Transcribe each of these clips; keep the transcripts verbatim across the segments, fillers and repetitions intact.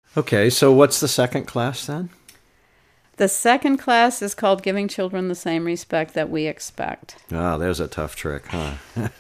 Okay, so what's the second class then? The second class is called Giving Children the Same Respect That We Expect. Ah, there's a tough trick, huh?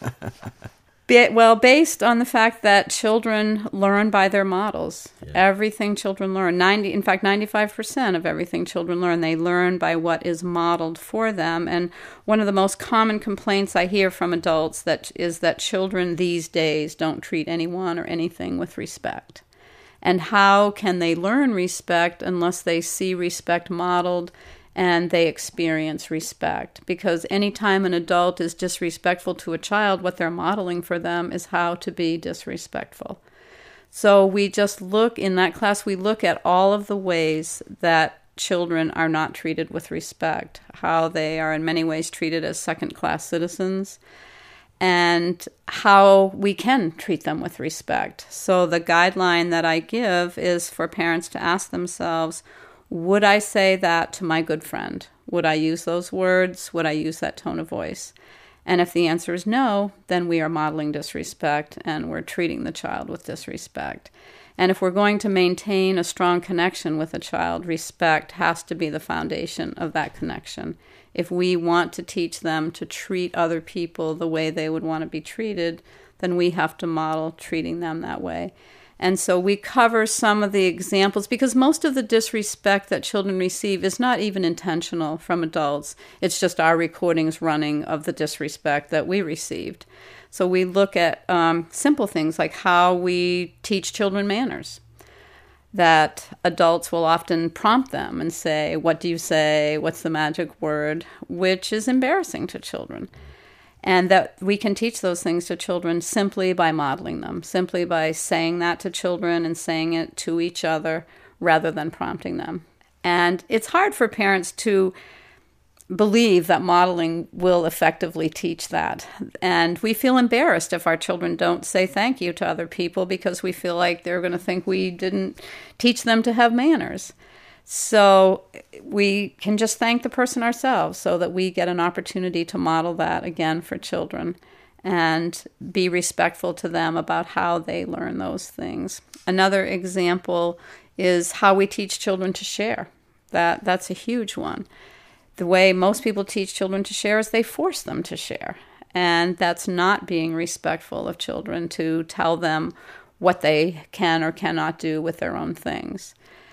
Be, well, based on the fact that children learn by their models. Yeah. Everything children learn, ninety, in fact, ninety-five percent of everything children learn, they learn by what is modeled for them. And one of the most common complaints I hear from adults that is that children these days don't treat anyone or anything with respect. And how can they learn respect unless they see respect modeled and they experience respect? Because anytime an adult is disrespectful to a child, what they're modeling for them is how to be disrespectful. So we just look, in that class, we look at all of the ways that children are not treated with respect, how they are in many ways treated as second-class citizens, and how we can treat them with respect. So the guideline that I give is for parents to ask themselves, would I say that to my good friend? Would I use those words? Would I use that tone of voice? And if the answer is no, then we are modeling disrespect and we're treating the child with disrespect. And if we're going to maintain a strong connection with a child, respect has to be the foundation of that connection. If we want to teach them to treat other people the way they would want to be treated, then we have to model treating them that way. And so we cover some of the examples, because most of the disrespect that children receive is not even intentional from adults. It's just our recordings running of the disrespect that we received. So we look at um, simple things like how we teach children manners, that adults will often prompt them and say, what do you say? What's the magic word? Which is embarrassing to children. And that we can teach those things to children simply by modeling them, simply by saying that to children and saying it to each other rather than prompting them. And it's hard for parents to believe that modeling will effectively teach that. And we feel embarrassed if our children don't say thank you to other people because we feel like they're going to think we didn't teach them to have manners. So we can just thank the person ourselves so that we get an opportunity to model that again for children and be respectful to them about how they learn those things. Another example is how we teach children to share. That that's a huge one. The way most people teach children to share is they force them to share. And that's not being respectful of children, to tell them what they can or cannot do with their own things.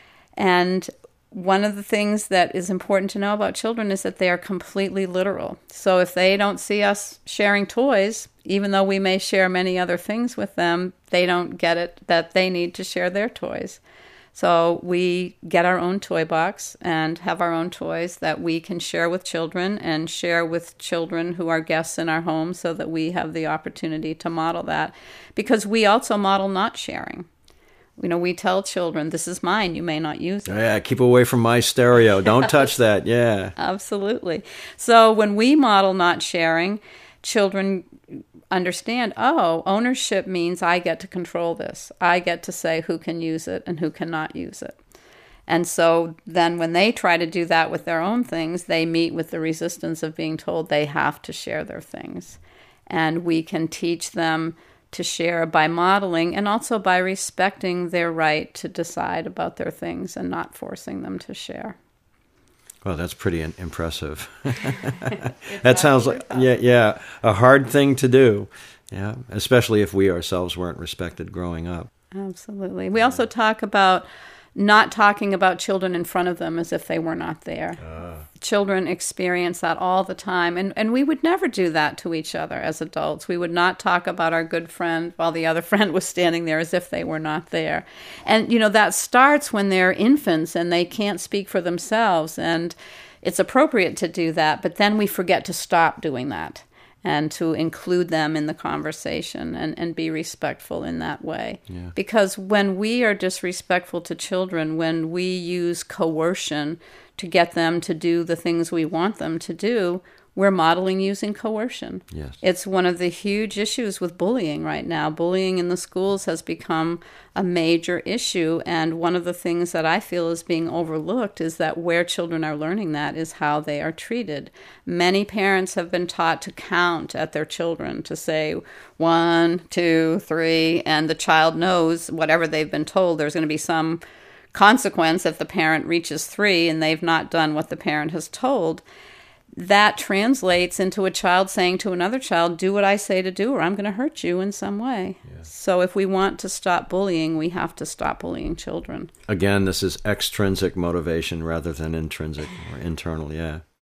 And one of the things that is important to know about children is that they are completely literal. So if they don't see us sharing toys, even though we may share many other things with them, they don't get it that they need to share their toys. So we get our own toy box and have our own toys that we can share with children and share with children who are guests in our home so that we have the opportunity to model that. Because we also model not sharing. You know, we tell children, this is mine, you may not use it. Yeah, keep away from my stereo. Don't touch that. Yeah. Absolutely. So when we model not sharing, children understand, oh, ownership means I get to control this. I get to say who can use it and who cannot use it. And so then when they try to do that with their own things, they meet with the resistance of being told they have to share their things. And we can teach them to share by modeling and also by respecting their right to decide about their things and not forcing them to share. Well, that's pretty impressive. That sounds like, yeah, yeah, a hard thing to do. Yeah, especially if we ourselves weren't respected growing up. Absolutely. We also talk about not talking about children in front of them as if they were not there. Uh. Children experience that all the time. And, and we would never do that to each other as adults. We would not talk about our good friend while the other friend was standing there as if they were not there. And, you know, that starts when they're infants and they can't speak for themselves. And it's appropriate to do that, but then we forget to stop doing that and to include them in the conversation and, and be respectful in that way. Yeah. Because when we are disrespectful to children, when we use coercion to get them to do the things we want them to do, we're modeling using coercion. Yes. It's one of the huge issues with bullying right now. Bullying in the schools has become a major issue, and one of the things that I feel is being overlooked is that where children are learning that is how they are treated. Many parents have been taught to count at their children, to say one, two, three, and the child knows whatever they've been told. There's going to be some consequence, if the parent reaches three and they've not done what the parent has told, that translates into a child saying to another child, do what I say to do or I'm going to hurt you in some way. Yeah. So if we want to stop bullying, we have to stop bullying children. Again, this is extrinsic motivation rather than intrinsic or internal, yeah.